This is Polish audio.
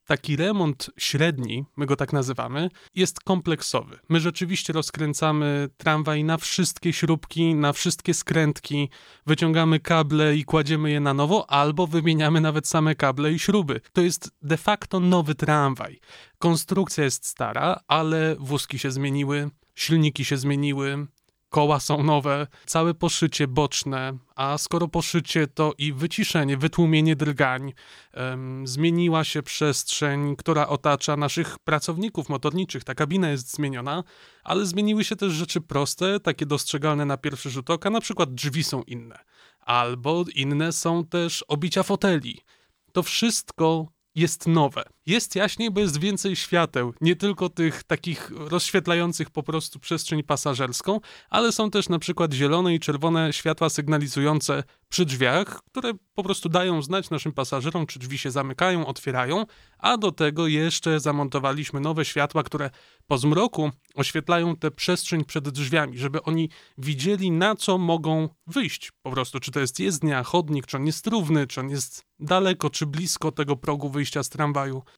Taki remont średni, my go tak nazywamy, jest kompleksowy. My rzeczywiście rozkręcamy tramwaj na wszystkie śrubki, na wszystkie skrętki, wyciągamy kable i kładziemy je na nowo, albo wymieniamy nawet same kable i śruby. To jest de facto nowy tramwaj. Konstrukcja jest stara, ale wózki się zmieniły, silniki się zmieniły, koła są nowe, całe poszycie boczne, a skoro poszycie, to i wyciszenie, wytłumienie drgań. Zmieniła się przestrzeń, która otacza naszych pracowników motorniczych. Ta kabina jest zmieniona, ale zmieniły się też rzeczy proste, takie dostrzegalne na pierwszy rzut oka, na przykład drzwi są inne. Albo inne są też obicia foteli. To wszystko jest nowe. Jest jaśniej, bo jest więcej świateł, nie tylko tych takich rozświetlających po prostu przestrzeń pasażerską, ale są też na przykład zielone i czerwone światła sygnalizujące przy drzwiach, które po prostu dają znać naszym pasażerom, czy drzwi się zamykają, otwierają, a do tego jeszcze zamontowaliśmy nowe światła, które po zmroku oświetlają tę przestrzeń przed drzwiami, żeby oni widzieli, na co mogą wyjść. Po prostu, czy to jest jezdnia, chodnik, czy on jest równy, czy on jest daleko, czy blisko tego progu wyjścia z tramwaju.